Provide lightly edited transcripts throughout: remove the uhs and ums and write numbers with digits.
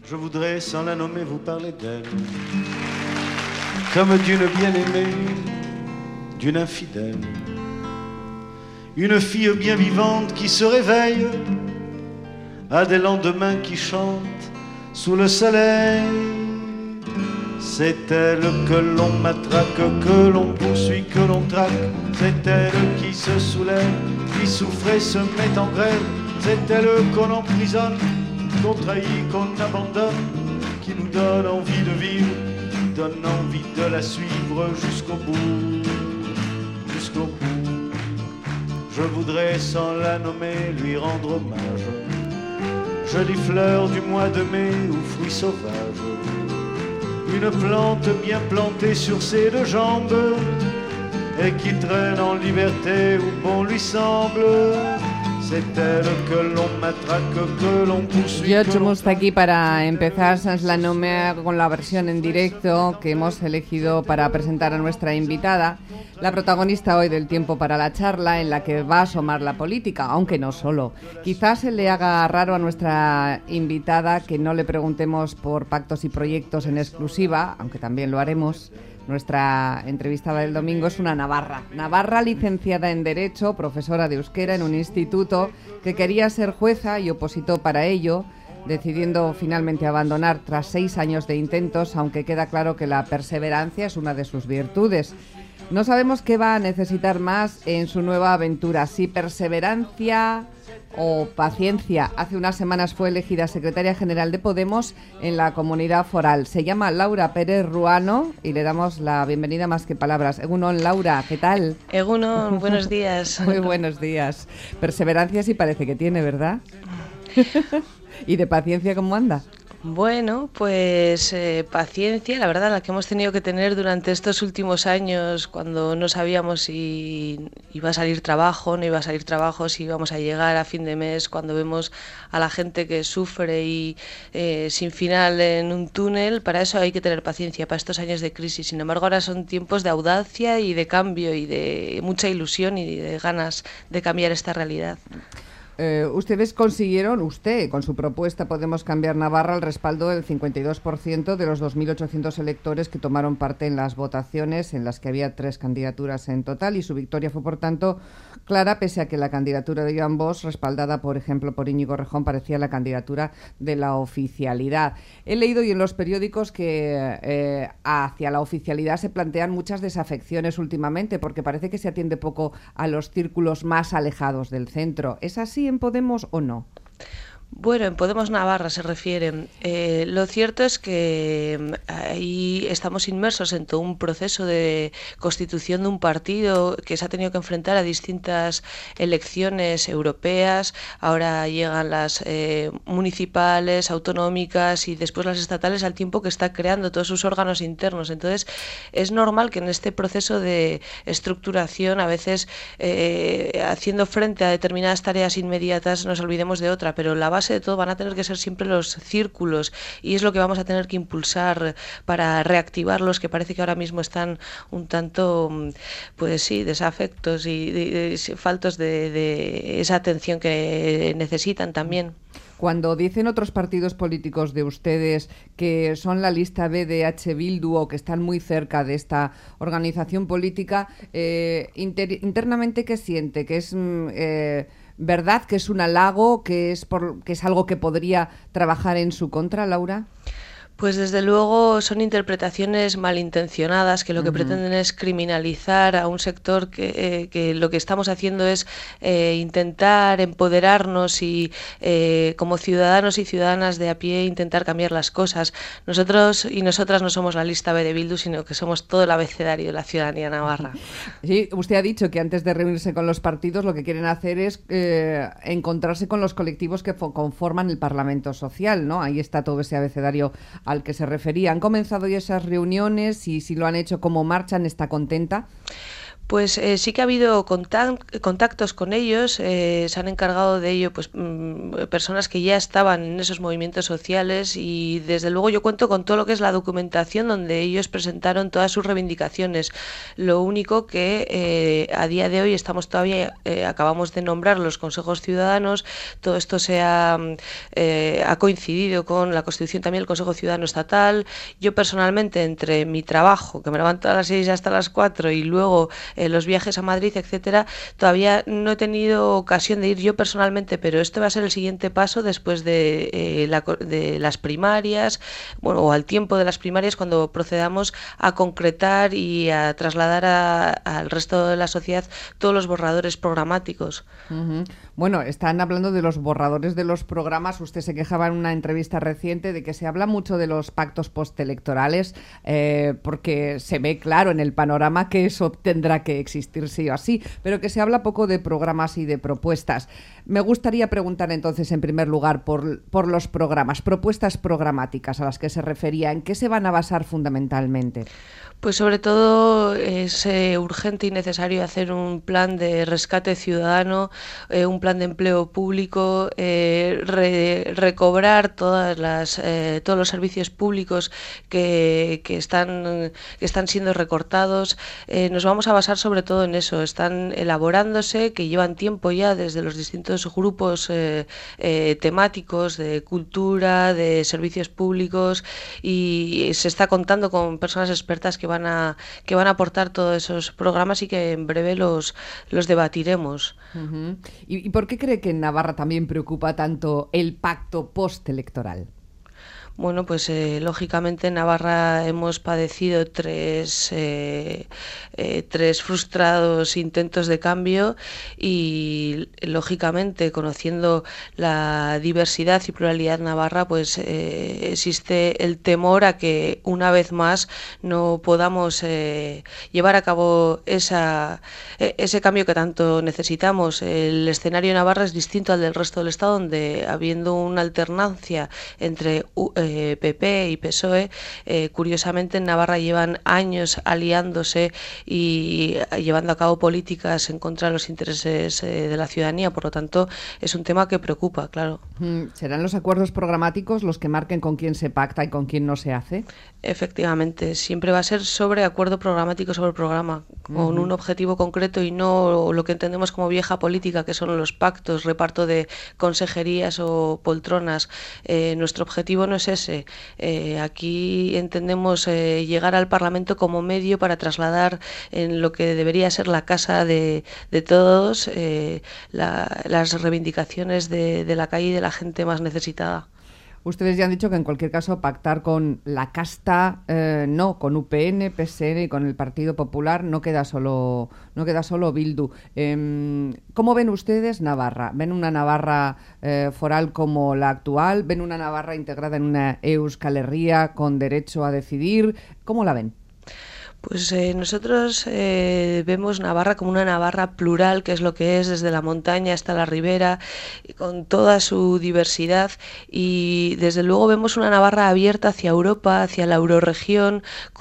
Je voudrais, sans la nommer, vous parler d'elle, comme d'une bien-aimée, d'une infidèle. Une fille bien vivante qui se réveille à des lendemains qui chantent sous le soleil. C'est elle que l'on matraque, que l'on poursuit, que l'on traque. C'est elle qui se soulève, qui souffre et se met en grève. C'est elle qu'on emprisonne, qu'on trahit, qu'on abandonne, qui nous donne envie de vivre, qui donne envie de la suivre jusqu'au bout, jusqu'au bout. Je voudrais, sans la nommer, lui rendre hommage. Jolie fleur du mois de mai ou fruit sauvage, une plante bien plantée sur ses deux jambes et qui traîne en liberté où bon lui semble. C'est elle que l'on matraque, que l'on poursuit. George Moustaki para empezar Sans la Nommer con la versión en directo que hemos elegido para presentar a nuestra invitada, la protagonista hoy del Tiempo para la Charla, en la que va a asomar la política, aunque no solo. Quizás se le haga raro a nuestra invitada que no le preguntemos por pactos y proyectos en exclusiva, aunque también lo haremos. Nuestra entrevistada del domingo es una navarra licenciada en Derecho, profesora de euskera en un instituto que quería ser jueza y opositó para ello, decidiendo finalmente abandonar tras 6 años de intentos, aunque queda claro que la perseverancia es una de sus virtudes. No sabemos qué va a necesitar más en su nueva aventura, si perseverancia o paciencia. Hace unas semanas fue elegida secretaria general de Podemos en la Comunidad Foral. Se llama Laura Pérez Ruano y le damos la bienvenida más que palabras. Egunon, Laura, ¿qué tal? Egunon, buenos días. Muy buenos días. Perseverancia sí parece que tiene, ¿verdad? ¿Y de paciencia cómo anda? Bueno, pues paciencia, la verdad, la que hemos tenido que tener durante estos últimos años, cuando no sabíamos si iba a salir trabajo, no iba a salir trabajo, si íbamos a llegar a fin de mes, cuando vemos a la gente que sufre y sin final en un túnel. Para eso hay que tener paciencia, para estos años de crisis. Sin embargo, ahora son tiempos de audacia y de cambio y de mucha ilusión y de ganas de cambiar esta realidad. Ustedes consiguieron, con su propuesta Podemos Cambiar Navarra, el respaldo del 52% de los 2.800 electores que tomaron parte en las votaciones, en las que había 3 candidaturas en total, y su victoria fue, por tanto, clara, pese a que la candidatura de Joan Bosch, respaldada, por ejemplo, por Íñigo Rejón, parecía la candidatura de la oficialidad. He leído hoy en los periódicos que hacia la oficialidad se plantean muchas desafecciones últimamente, porque parece que se atiende poco a los círculos más alejados del centro. ¿Es así en Podemos o no? Bueno, en Podemos Navarra se refieren. Lo cierto es que ahí estamos inmersos en todo un proceso de constitución de un partido que se ha tenido que enfrentar a distintas elecciones europeas. Ahora llegan las municipales, autonómicas y después las estatales, al tiempo que está creando todos sus órganos internos. Entonces, es normal que en este proceso de estructuración, a veces haciendo frente a determinadas tareas inmediatas, nos olvidemos de otra, pero la base de todo van a tener que ser siempre los círculos, y es lo que vamos a tener que impulsar para reactivarlos, que parece que ahora mismo están un tanto, pues sí, desafectos y faltos de esa atención que necesitan también. Cuando dicen otros partidos políticos de ustedes que son la lista B de H. Bildu o que están muy cerca de esta organización política, internamente, ¿qué siente? ¿Que es verdad, que es un halago, que es algo que podría trabajar en su contra, Laura? Pues desde luego son interpretaciones malintencionadas que lo que pretenden es criminalizar a un sector que lo que estamos haciendo es intentar empoderarnos y como ciudadanos y ciudadanas de a pie intentar cambiar las cosas. Nosotros y nosotras no somos la lista B de Bildu, sino que somos todo el abecedario de la ciudadanía navarra. Sí, usted ha dicho que antes de reunirse con los partidos lo que quieren hacer es encontrarse con los colectivos que conforman el Parlamento Social, ¿no? Ahí está todo ese abecedario al que se refería. ¿Han comenzado ya esas reuniones? Y si lo han hecho, ¿cómo marchan? ¿Está contenta? Pues sí que ha habido contactos con ellos, se han encargado de ello pues personas que ya estaban en esos movimientos sociales, y desde luego yo cuento con todo lo que es la documentación donde ellos presentaron todas sus reivindicaciones. Lo único que a día de hoy estamos todavía, acabamos de nombrar los consejos ciudadanos, todo esto ha coincidido con la constitución también del Consejo Ciudadano Estatal. Yo personalmente, entre mi trabajo, que me levanto a las 6 hasta las 4, y luego los viajes a Madrid, etcétera, todavía no he tenido ocasión de ir yo personalmente, pero este va a ser el siguiente paso después de las primarias, bueno, o al tiempo de las primarias, cuando procedamos a concretar y a trasladar al resto de la sociedad todos los borradores programáticos. Uh-huh. Bueno, están hablando de los borradores de los programas. Usted se quejaba en una entrevista reciente de que se habla mucho de los pactos postelectorales, porque se ve claro en el panorama que eso tendrá que existir sí o sí, pero que se habla poco de programas y de propuestas. Me gustaría preguntar entonces, en primer lugar, por los programas, propuestas programáticas a las que se refería. ¿En qué se van a basar fundamentalmente? Pues sobre todo es urgente y necesario hacer un plan de rescate ciudadano, un plan de empleo público, recobrar todos los servicios públicos que están siendo recortados. Nos vamos a basar sobre todo en eso. Están elaborándose, que llevan tiempo ya desde los distintos grupos temáticos de cultura, de servicios públicos, y se está contando con personas expertas que van a aportar todos esos programas y que en breve los debatiremos. Uh-huh. ¿Y por qué cree que en Navarra también preocupa tanto el pacto postelectoral? Bueno, pues lógicamente en Navarra hemos padecido tres frustrados intentos de cambio, y lógicamente, conociendo la diversidad y pluralidad navarra, pues existe el temor a que una vez más no podamos llevar a cabo ese cambio que tanto necesitamos. El escenario de Navarra es distinto al del resto del Estado, donde, habiendo una alternancia entre PP y PSOE, curiosamente en Navarra llevan años aliándose y llevando a cabo políticas en contra de los intereses de la ciudadanía. Por lo tanto, es un tema que preocupa, claro. ¿Serán los acuerdos programáticos los que marquen con quién se pacta y con quién no se hace? Efectivamente, siempre va a ser sobre acuerdo programático sobre programa, con un objetivo concreto, y no lo que entendemos como vieja política, que son los pactos, reparto de consejerías o poltronas. Nuestro objetivo no es ese. Aquí entendemos llegar al Parlamento como medio para trasladar en lo que debería ser la casa de todos las reivindicaciones de la calle y de la gente más necesitada. Ustedes ya han dicho que en cualquier caso pactar con la casta, no, con UPN, PSN y con el Partido Popular no queda solo Bildu. ¿Cómo ven ustedes Navarra? ¿Ven una Navarra foral como la actual? ¿Ven una Navarra integrada en una Euskal Herria con derecho a decidir? ¿Cómo la ven? Pues nosotros vemos Navarra como una Navarra plural, que es lo que es, desde la montaña hasta la ribera, con toda su diversidad, y desde luego vemos una Navarra abierta hacia Europa, hacia la eurorregión,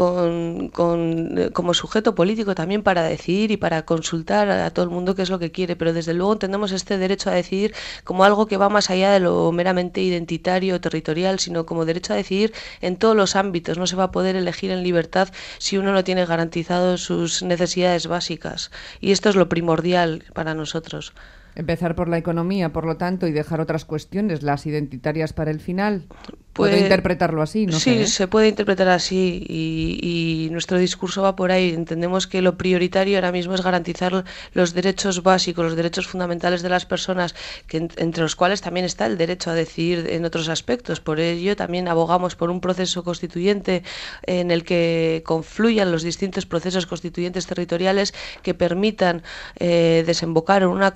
como sujeto político también para decidir y para consultar a todo el mundo qué es lo que quiere, pero desde luego entendemos este derecho a decidir como algo que va más allá de lo meramente identitario o territorial, sino como derecho a decidir en todos los ámbitos. No se va a poder elegir en libertad si uno no tiene garantizado sus necesidades básicas, y esto es lo primordial para nosotros. Empezar por la economía, por lo tanto, y dejar otras cuestiones, las identitarias, para el final. ¿Puedo interpretarlo así? No sé, sí, se puede interpretar así, y nuestro discurso va por ahí. Entendemos que lo prioritario ahora mismo es garantizar los derechos básicos, los derechos fundamentales de las personas, que entre los cuales también está el derecho a decidir en otros aspectos. Por ello también abogamos por un proceso constituyente en el que confluyan los distintos procesos constituyentes territoriales que permitan desembocar en una constitución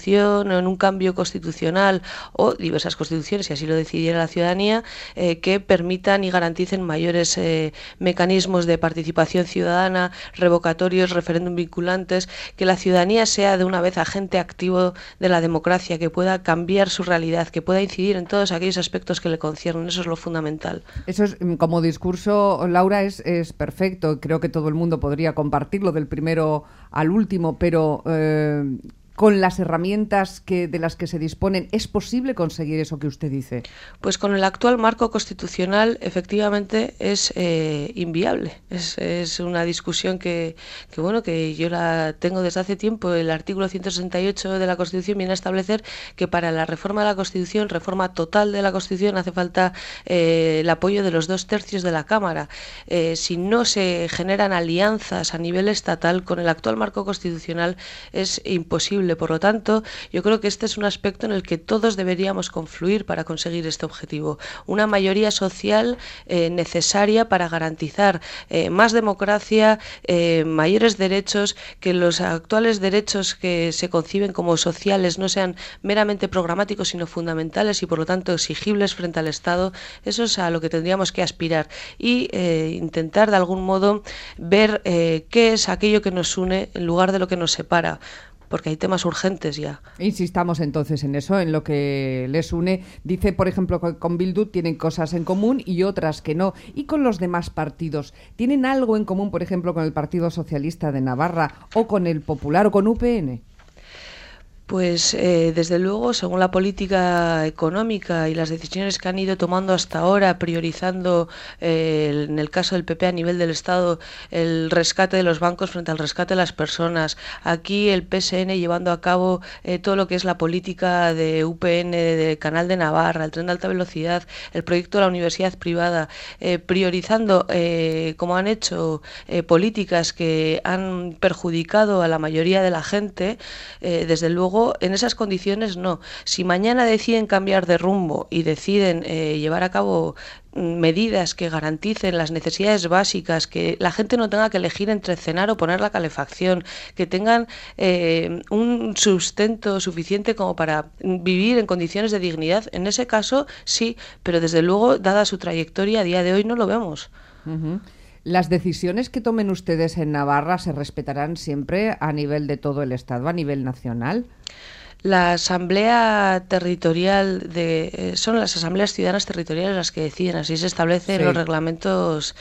constitución o en un cambio constitucional o diversas constituciones, si así lo decidiera la ciudadanía, que permitan y garanticen mayores mecanismos de participación ciudadana, revocatorios, referéndum vinculantes, que la ciudadanía sea de una vez agente activo de la democracia, que pueda cambiar su realidad, que pueda incidir en todos aquellos aspectos que le conciernen. Eso es lo fundamental. Eso es, como discurso, Laura, es perfecto. Creo que todo el mundo podría compartirlo del primero al último, pero con las herramientas de las que se disponen, ¿es posible conseguir eso que usted dice? Pues con el actual marco constitucional, efectivamente, es inviable. Es una discusión que yo la tengo desde hace tiempo. El artículo 168 de la Constitución viene a establecer que para la reforma de la Constitución, reforma total de la Constitución, hace falta el apoyo de los 2/3 de la Cámara. Si no se generan alianzas a nivel estatal, con el actual marco constitucional es imposible. Por lo tanto, yo creo que este es un aspecto en el que todos deberíamos confluir para conseguir este objetivo. Una mayoría social necesaria para garantizar más democracia, mayores derechos, que los actuales derechos que se conciben como sociales no sean meramente programáticos, sino fundamentales y, por lo tanto, exigibles frente al Estado. Eso es a lo que tendríamos que aspirar y intentar, de algún modo, ver qué es aquello que nos une en lugar de lo que nos separa, porque hay temas urgentes ya. Insistamos entonces en eso, en lo que les une. Dice, por ejemplo, que con Bildu tienen cosas en común y otras que no. ¿Y con los demás partidos? ¿Tienen algo en común, por ejemplo, con el Partido Socialista de Navarra o con el Popular o con UPN? Pues desde luego, según la política económica y las decisiones que han ido tomando hasta ahora, priorizando en el caso del PP a nivel del Estado el rescate de los bancos frente al rescate de las personas, aquí el PSN llevando a cabo todo lo que es la política de UPN, de Canal de Navarra, el tren de alta velocidad, el proyecto de la universidad privada, priorizando, como han hecho, políticas que han perjudicado a la mayoría de la gente, desde luego en esas condiciones no. Si mañana deciden cambiar de rumbo y deciden llevar a cabo medidas que garanticen las necesidades básicas, que la gente no tenga que elegir entre cenar o poner la calefacción, que tengan un sustento suficiente como para vivir en condiciones de dignidad, en ese caso sí, pero desde luego, dada su trayectoria, a día de hoy no lo vemos. Uh-huh. ¿Las decisiones que tomen ustedes en Navarra se respetarán siempre a nivel de todo el Estado, a nivel nacional? La asamblea territorial son las asambleas ciudadanas territoriales las que deciden, así se establece en los reglamentos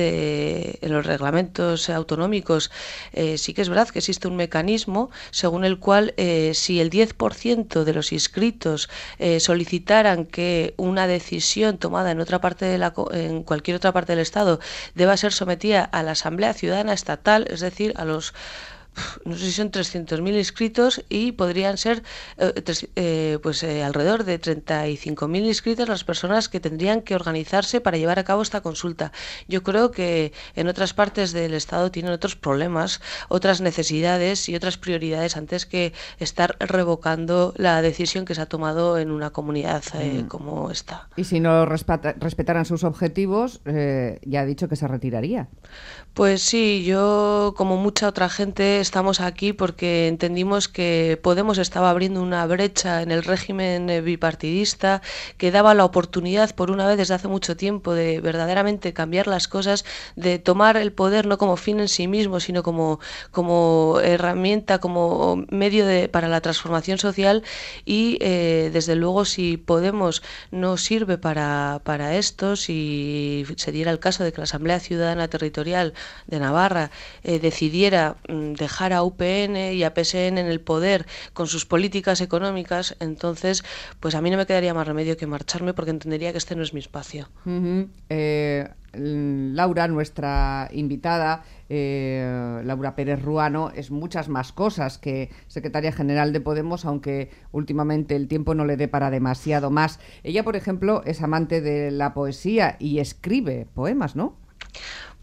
autonómicos. Sí que es verdad que existe un mecanismo según el cual si el 10% de los inscritos solicitaran que una decisión tomada en cualquier otra parte del Estado deba ser sometida a la asamblea ciudadana estatal, es decir, a los no sé si son 300.000 inscritos y podrían ser alrededor de 35.000 inscritas las personas que tendrían que organizarse para llevar a cabo esta consulta. Yo creo que en otras partes del Estado tienen otros problemas, otras necesidades y otras prioridades antes que estar revocando la decisión que se ha tomado en una comunidad como esta. Y si no respetaran sus objetivos, ya ha dicho que se retiraría. Pues sí, yo como mucha otra gente estamos aquí porque entendimos que Podemos estaba abriendo una brecha en el régimen bipartidista que daba la oportunidad por una vez desde hace mucho tiempo de verdaderamente cambiar las cosas, de tomar el poder no como fin en sí mismo, sino como herramienta, como medio para la transformación social y desde luego si Podemos no sirve para esto, si se diera el caso de que la Asamblea Ciudadana Territorial de Navarra decidiera dejar a UPN y a PSN en el poder con sus políticas económicas, entonces pues a mí no me quedaría más remedio que marcharme porque entendería que este no es mi espacio. Uh-huh. Laura, nuestra invitada, Laura Pérez Ruano, es muchas más cosas que secretaria general de Podemos, aunque últimamente el tiempo no le dé para demasiado más. Ella, por ejemplo, es amante de la poesía y escribe poemas, ¿no?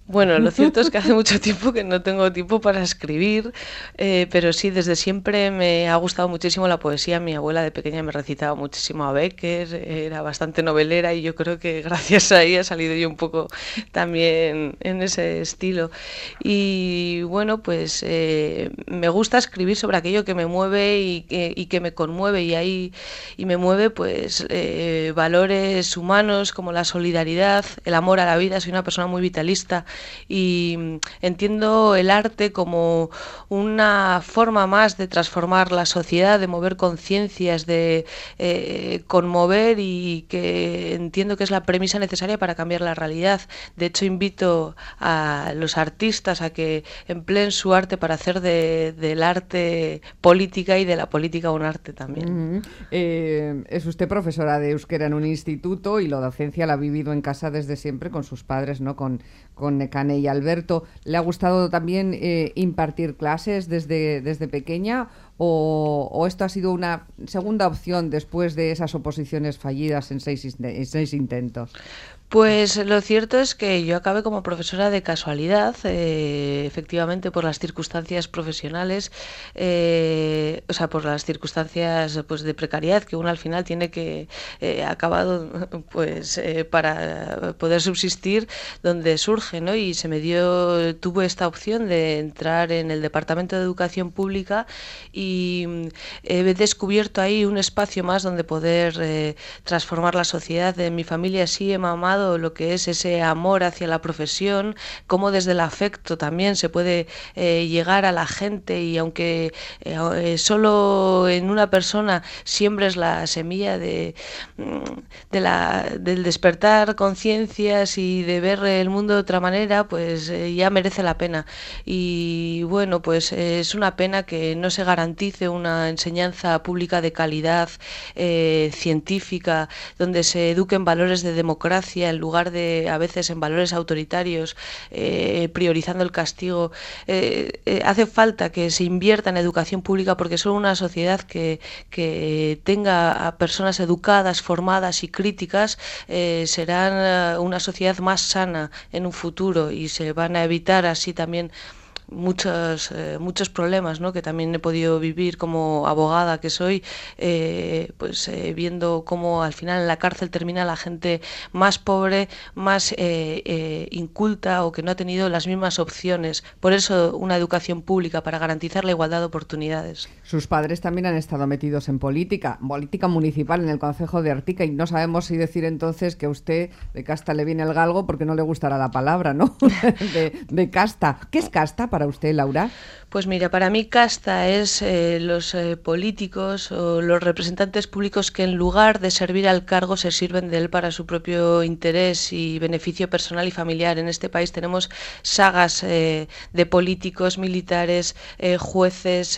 Bueno, lo cierto es que hace mucho tiempo que no tengo tiempo para escribir, pero sí, desde siempre me ha gustado muchísimo la poesía. Mi abuela de pequeña me recitaba muchísimo a Becker, era bastante novelera y yo creo que gracias a ella he salido yo un poco también en ese estilo. Y bueno, pues me gusta escribir sobre aquello que me mueve y que me conmueve y me mueve pues valores humanos como la solidaridad, el amor a la vida. Soy una persona muy vitalista y entiendo el arte como una forma más de transformar la sociedad, de mover conciencias, de conmover, y que entiendo que es la premisa necesaria para cambiar la realidad. De hecho, invito a los artistas a que empleen su arte para hacer del arte política y de la política un arte también. Es usted profesora de euskera en un instituto y la docencia la ha vivido en casa desde siempre con sus padres, ¿no? Con Nekane y Alberto. ¿Le ha gustado también impartir clases desde pequeña o esto ha sido una segunda opción después de esas oposiciones fallidas en seis intentos? Pues lo cierto es que yo acabé como profesora de casualidad, efectivamente por las circunstancias profesionales, o sea, por las circunstancias pues de precariedad que uno al final tiene que acabado pues para poder subsistir donde surge, ¿no? Y tuve esta opción de entrar en el Departamento de Educación Pública y he descubierto ahí un espacio más donde poder transformar la sociedad. En mi familia sí he mamado lo que es ese amor hacia la profesión, cómo desde el afecto también se puede llegar a la gente, y aunque solo en una persona siembres la semilla del despertar conciencias y de ver el mundo de otra manera, pues ya merece la pena. Y bueno, pues es una pena que no se garantice una enseñanza pública de calidad científica, donde se eduquen valores de democracia en lugar de a veces en valores autoritarios, priorizando el castigo. Hace falta que se invierta en educación pública, porque solo una sociedad que tenga a personas educadas, formadas y críticas será una sociedad más sana en un futuro, y se van a evitar así también muchos problemas, ¿no? Que también he podido vivir como abogada que soy, viendo cómo al final en la cárcel termina la gente más pobre, más inculta, o que no ha tenido las mismas opciones. Por eso una educación pública, para garantizar la igualdad de oportunidades. Sus padres también han estado metidos en política municipal en el concejo de Artica, y no sabemos si decir entonces que a usted de casta le viene el galgo, porque no le gustará la palabra, ¿no? de casta. ¿Qué es casta para usted, Laura? Pues mira, para mí casta es los políticos o los representantes públicos que en lugar de servir al cargo se sirven de él para su propio interés y beneficio personal y familiar. En este país tenemos sagas de políticos, militares, jueces,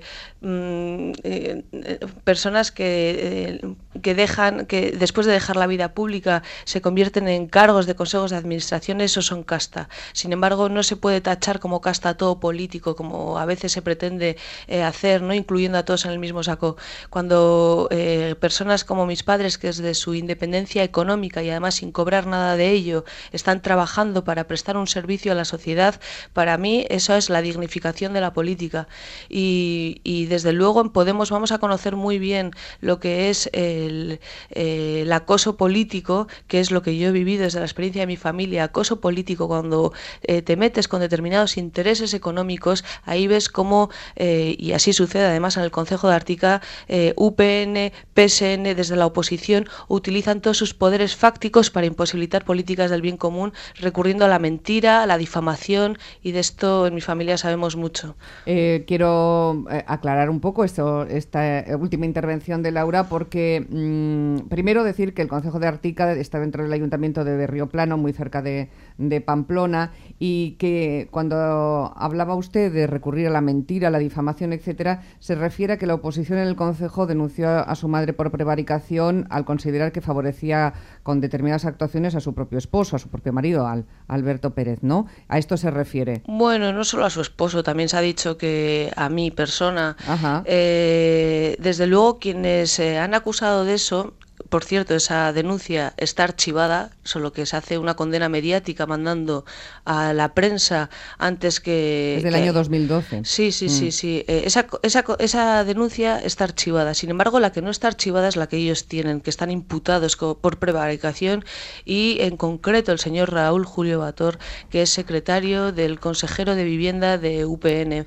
personas que después de dejar la vida pública se convierten en cargos de consejos de administración. Esos son casta. Sin embargo, no se puede tachar como casta a todo político, como a veces se pretende hacer, ¿no? Incluyendo a todos en el mismo saco. Cuando personas como mis padres, que desde su independencia económica y además sin cobrar nada de ello, están trabajando para prestar un servicio a la sociedad, para mí eso es la dignificación de la política. Y desde luego en Podemos vamos a conocer muy bien lo que es el acoso político, que es lo que yo he vivido desde la experiencia de mi familia. Acoso político, cuando te metes con determinados intereses económicos. Ahí ves cómo, y así sucede además en el concejo de Artica, UPN, PSN, desde la oposición, utilizan todos sus poderes fácticos para imposibilitar políticas del bien común, recurriendo a la mentira, a la difamación, y de esto en mi familia sabemos mucho. Quiero aclarar un poco esta última intervención de Laura, porque primero decir que el concejo de Artica está dentro del ayuntamiento de Berrioplano, muy cerca de Pamplona, y que cuando hablaba usted de recurrir a la mentira, a la difamación, etcétera, se refiere a que la oposición en el concejo denunció a su madre por prevaricación al considerar que favorecía con determinadas actuaciones a su propio esposo, a su propio marido, Alberto Pérez, ¿no? ¿A esto se refiere? Bueno, no solo a su esposo, también se ha dicho que a mi persona. Desde luego, quienes han acusado de eso, por cierto, esa denuncia está archivada, solo que se hace una condena mediática mandando a la prensa antes que... Desde el año 2012. Sí. Esa denuncia está archivada. Sin embargo, la que no está archivada es la que ellos tienen, que están imputados por prevaricación, y en concreto el señor Raúl Julio Bator, que es secretario del consejero de Vivienda de UPN.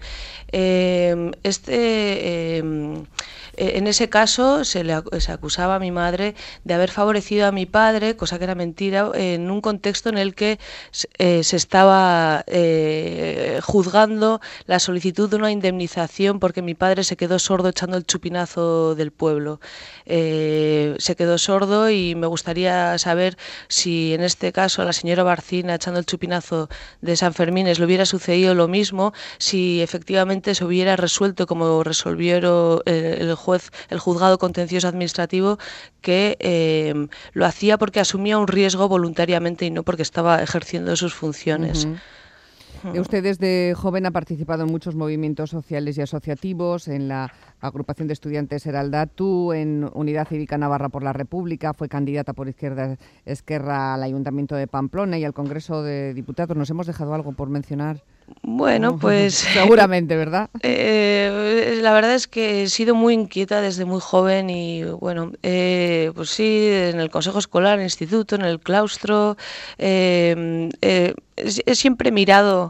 En ese caso se acusaba a mi madre de haber favorecido a mi padre, cosa que era mentira, en un contexto en el que se estaba juzgando la solicitud de una indemnización porque mi padre se quedó sordo echando el chupinazo del pueblo. Se quedó sordo y me gustaría saber si en este caso a la señora Barcina echando el chupinazo de San Fermines le hubiera sucedido lo mismo, si efectivamente se hubiera resuelto como resolvió el juzgado contencioso administrativo, que lo hacía porque asumía un riesgo voluntariamente y no porque estaba ejerciendo sus funciones. Usted desde joven ha participado en muchos movimientos sociales y asociativos, en la agrupación de estudiantes Eraldatu, en Unidad Cívica Navarra por la República, fue candidata por Izquierda Esquerra al Ayuntamiento de Pamplona y al Congreso de Diputados. ¿Nos hemos dejado algo por mencionar? Bueno, pues... seguramente, ¿verdad? La verdad es que he sido muy inquieta desde muy joven y, bueno, pues sí, en el consejo escolar, en el instituto, en el claustro, he siempre mirado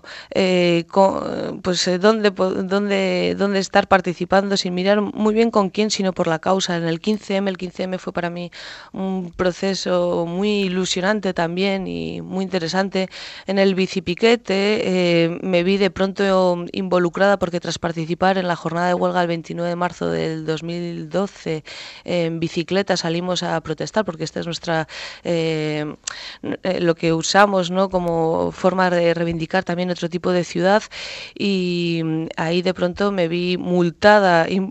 dónde estar participando, sin mirar muy bien con quién, sino por la causa. En el 15M, el 15M fue para mí un proceso muy ilusionante también y muy interesante. En el bicipiquete me vi de pronto involucrada porque tras participar en la jornada de huelga el 29 de marzo del 2012 en bicicleta salimos a protestar porque esta es nuestra lo que usamos, ¿no?, como forma de reivindicar también otro tipo de ciudad, y ahí de pronto me vi multada y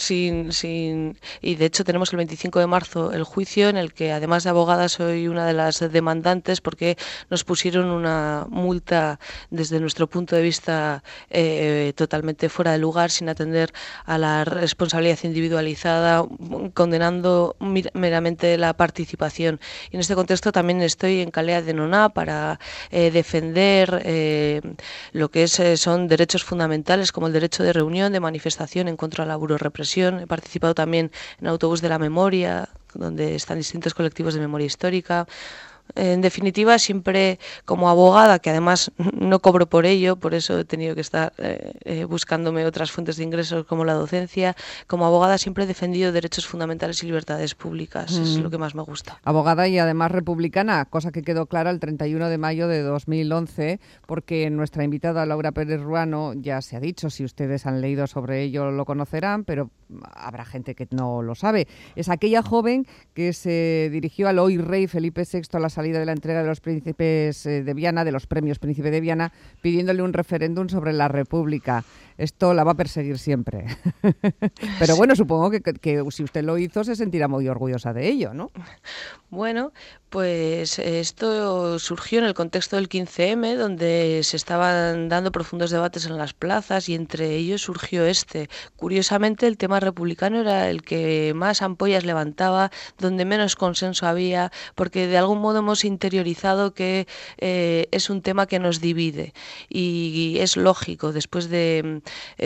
de hecho tenemos el 25 de marzo el juicio en el que además de abogada soy una de las demandantes porque nos pusieron una multa desde nuestro punto de vista totalmente fuera de lugar, sin atender a la responsabilidad individualizada, condenando meramente la participación. Y en este contexto también estoy en calidad de noná para defender lo que son derechos fundamentales como el derecho de reunión, de manifestación en contra de la burorepresión. He participado también en Autobús de la Memoria, donde están distintos colectivos de memoria histórica. En definitiva, siempre como abogada, que además no cobro por ello, por eso he tenido que estar buscándome otras fuentes de ingresos como la docencia, como abogada siempre he defendido derechos fundamentales y libertades públicas, es lo que más me gusta. Abogada y además republicana, cosa que quedó clara el 31 de mayo de 2011, porque nuestra invitada Laura Pérez Ruano ya se ha dicho, si ustedes han leído sobre ello lo conocerán, pero habrá gente que no lo sabe. Es aquella joven que se dirigió al hoy rey Felipe VI a la salida de la entrega de los príncipes de Viana, de los premios Príncipe de Viana, pidiéndole un referéndum sobre la República. Esto la va a perseguir siempre. Pero bueno, supongo que si usted lo hizo se sentirá muy orgullosa de ello, ¿no? Bueno, pues esto surgió en el contexto del 15M, donde se estaban dando profundos debates en las plazas y entre ellos surgió este. Curiosamente, el tema republicano era el que más ampollas levantaba, donde menos consenso había, porque de algún modo hemos interiorizado que es un tema que nos divide y es lógico después de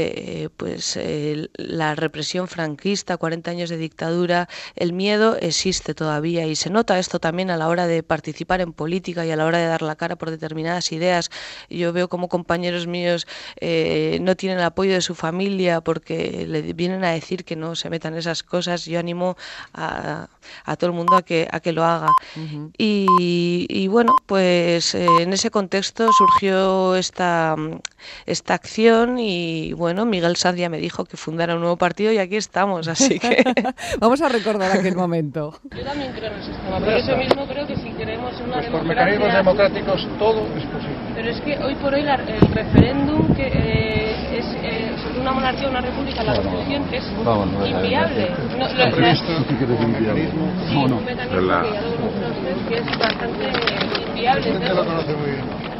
la represión franquista, 40 años de dictadura, el miedo existe todavía y se nota esto también a la hora de participar en política y a la hora de dar la cara por determinadas ideas. Yo veo como compañeros míos no tienen el apoyo de su familia porque le vienen a decir que no se metan esas cosas. Yo animo a todo el mundo a que lo haga. Uh-huh. Y bueno, pues en ese contexto surgió esta acción y bueno, Miguel Sanz ya me dijo que fundara un nuevo partido y aquí estamos, así que... Vamos a recordar aquel momento. Yo también creo en el sistema, por eso mismo creo que si queremos una democracia... por mecanismos democráticos todo es posible. Pero es que hoy por hoy el referéndum que es sobre una monarquía o una república, la Constitución, que es inviable. ¿Está previsto un mecanismo? Sí, un mecanismo que ya lo hemos visto que es bastante inviable. Usted lo conoce muy bien.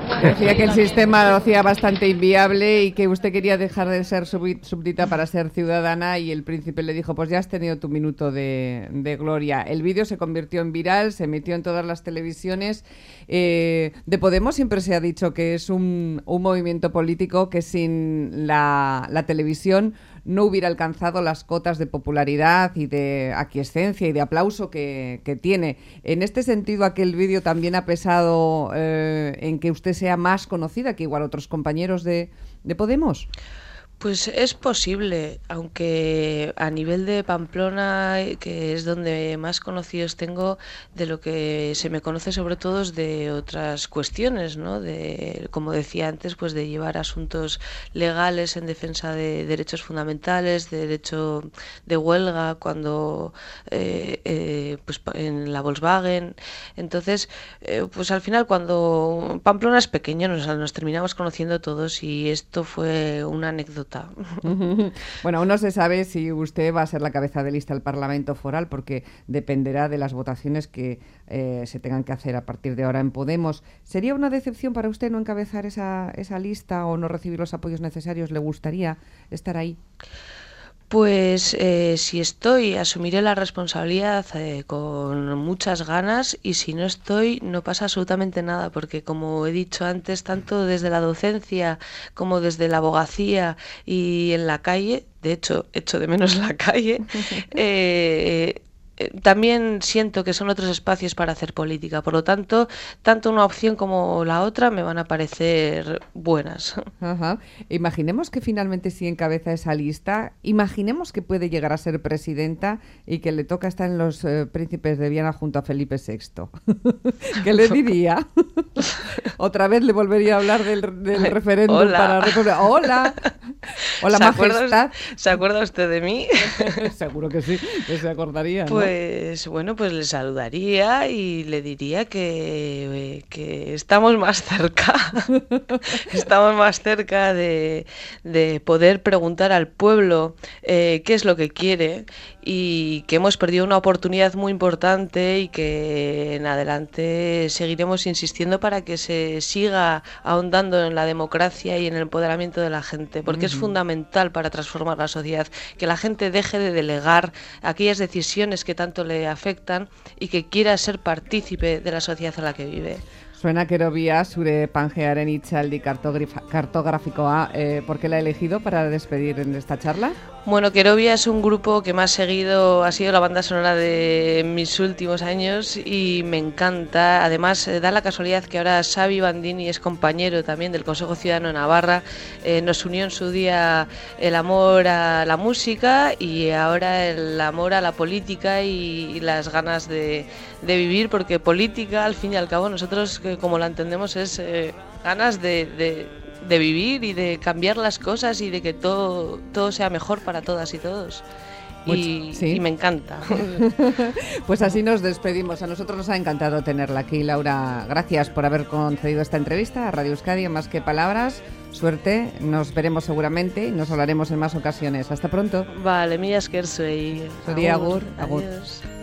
Decía que el sistema lo hacía bastante inviable y que usted quería dejar de ser súbdita para ser ciudadana, y el príncipe le dijo, pues ya has tenido tu minuto de gloria. El vídeo se convirtió en viral, se emitió en todas las televisiones. De Podemos siempre se ha dicho que es un movimiento político que sin la televisión no hubiera alcanzado las cotas de popularidad y de aquiescencia y de aplauso que tiene. En este sentido, aquel vídeo también ha pesado en que usted sea más conocida que igual otros compañeros de Podemos. Pues es posible, aunque a nivel de Pamplona, que es donde más conocidos tengo, de lo que se me conoce sobre todo es de otras cuestiones, ¿no? De, como decía antes, pues de llevar asuntos legales en defensa de derechos fundamentales, de derecho de huelga, cuando pues en la Volkswagen. Entonces, pues al final cuando Pamplona es pequeño, nos terminamos conociendo todos, y esto fue una anécdota. Bueno, aún no se sabe si usted va a ser la cabeza de lista al Parlamento Foral, porque dependerá de las votaciones que se tengan que hacer a partir de ahora en Podemos. ¿Sería una decepción para usted no encabezar esa lista o no recibir los apoyos necesarios? ¿Le gustaría estar ahí? Pues si estoy, asumiré la responsabilidad con muchas ganas, y si no estoy, no pasa absolutamente nada, porque como he dicho antes, tanto desde la docencia como desde la abogacía y en la calle, de hecho, echo de menos la calle, también siento que son otros espacios para hacer política. Por lo tanto, tanto una opción como la otra me van a parecer buenas. Ajá. Imaginemos que finalmente sí encabeza esa lista, imaginemos que puede llegar a ser presidenta y que le toca estar en los Príncipes de Viana junto a Felipe VI. ¿Qué le diría? Otra vez le volvería a hablar del referéndum. Hola. Para República. Hola. Hola, majestad. ¿Se acuerda usted de mí? Seguro que sí, que se acordaría, ¿no? Pues bueno, pues le saludaría y le diría que estamos más cerca. Estamos más cerca de poder preguntar al pueblo qué es lo que quiere, y que hemos perdido una oportunidad muy importante, y que en adelante seguiremos insistiendo para que se siga ahondando en la democracia y en el empoderamiento de la gente, porque es fundamental para transformar la sociedad, que la gente deje de delegar aquellas decisiones que tanto le afectan y que quiera ser partícipe de la sociedad en la que vive. Suena Querobia, zure pangearen hitzaldi kartografikoa. ¿Por qué la he elegido para despedir en esta charla? Bueno, Querobia es un grupo que más seguido ha sido la banda sonora de mis últimos años y me encanta. Además, da la casualidad que ahora Xavi Bandini es compañero también del Consejo Ciudadano de Navarra. Nos unió en su día el amor a la música y ahora el amor a la política y las ganas de vivir, porque política, al fin y al cabo, nosotros como la entendemos es ganas de vivir y de cambiar las cosas y de que todo sea mejor para todas y todos. Y me encanta. Pues así nos despedimos. A nosotros nos ha encantado tenerla aquí, Laura. Gracias por haber concedido esta entrevista a Radio Euskadi. Más que palabras, suerte. Nos veremos seguramente y nos hablaremos en más ocasiones. Hasta pronto. Vale, mila esker zuei. Zuri, agur. Adiós.